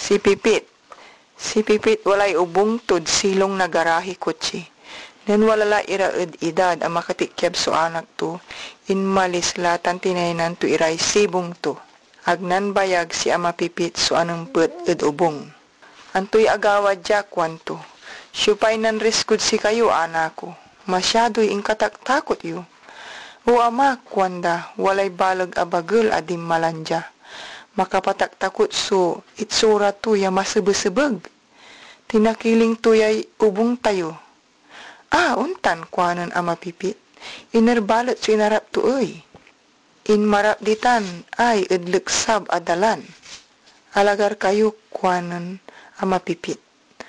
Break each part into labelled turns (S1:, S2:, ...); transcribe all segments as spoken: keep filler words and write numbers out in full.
S1: Si Pipit. Si Pipit walay ubong tud silong nagarahi kotsi. Nen walala ira ed edad ang makatikyab so anak to, inmalis latan tinaynan to iray sibong to. Agnan bayag si ama Pipit so anong pet ed ubong. Antoy agawad jakwan to. Siyupay nan riskud si kayo anako. Masyado'y ingkataktakot yu. O ama kwanda walay balag abagel adim malanja. Makapataktakot so itsura to ya masebesebeg. Tinakiling to yay ubong tayo. Ah, untan kwanan ama Pipit. Inerbalat so inarap to oy. Inmarap ditan ay edleksab adalan. Alagar kayo kwanan ama Pipit.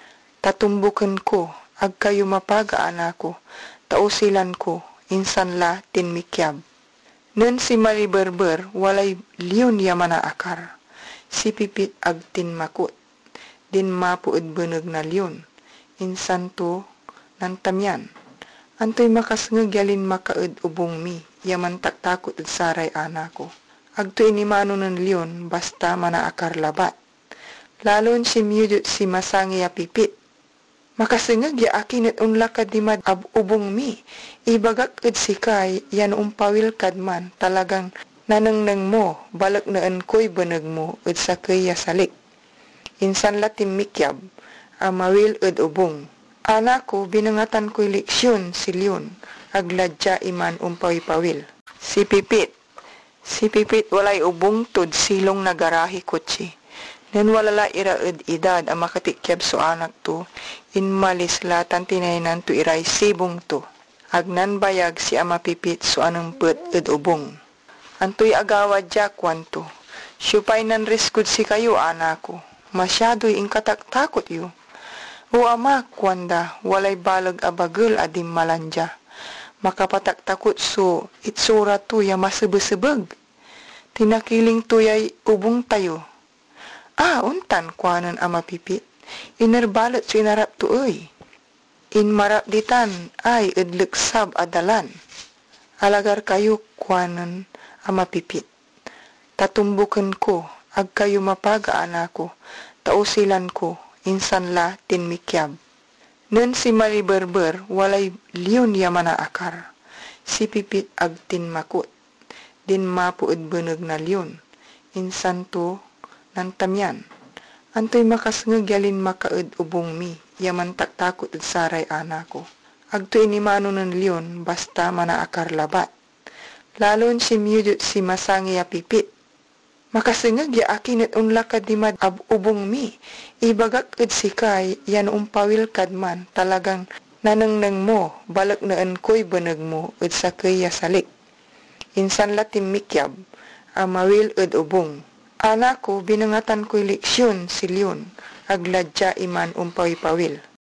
S1: Tatumbukan ko, ag kayo mapaga anako, tausilan ko, insan la tinmikyab. Nen si Mariberber, walay liyon yamana akar. Si Pipit ag tinmakot, din mapuid beneg na liyon, insan to nantamyan. Antoy makasngyalin makaed ubong mi, yaman taktakot ed saray anako. Agto inimano ng liyon, basta mana akar labat. Lalon si miyudot si masangi ya Pipit. Makasingag ya akin et unla kadimad ab ubong mi. Ibagak ed sikay yan umpawil kadman talagang nanengneng mo balak naan ko'y beneg mo ed sakay ya salik. Insan latim mikyab amawil ed ubong. Anako binangatan ko'y leksyon si Leon agladya iman umpawi-pawil. Si Pipit. Si Pipit walay ubong tud silong nagarahi kotsi. Nen walala ira ed edad ang makatikyab so anak to, inmalis latan tinaynan to iray sibong to. Agnan bayag si ama Pipit so anong pet ed ubong. Antoy agawad jakwan to. Siyupay nan riskud si kayo anako. Masyado'y ingkataktakot yu. O ama kwanda walay balag abagel adim malanja. Makapataktakot so itsura to ya masebesebeg. Tinakiling to yay ubong tayo. Ah, untan kwanan ama Pipit. Inerbalat so inarap to oy. Inmarap ditan ay edleksab adalan. Alagar kayo kwanan ama Pipit. Tatumbukan ko, ag kayo mapaga anako, tausilan ko, insan la tinmikyab. Nen si Mariberber, walay liyon yamana akar. Si Pipit ag tinmakot, din mapuid beneg na liyon, insan to nantamyan. Antoy makasngyalin makaed ubong mi, yaman taktakot ed saray anako. Agto inimano ng liyon, basta mana akar labat. Lalon si miyudot si masangi ya Pipit. Makasingag ya akin et unla kadimad ab ubong mi. Ibagak ed sikay yan umpawil kadman talagang nanengneng mo balak naan ko'y beneg mo ed sakay ya salik. Insan latim mikyab amawil ed ubong. Anako binangatan ko'y leksyon si Leon agladya iman umpawi-pawil.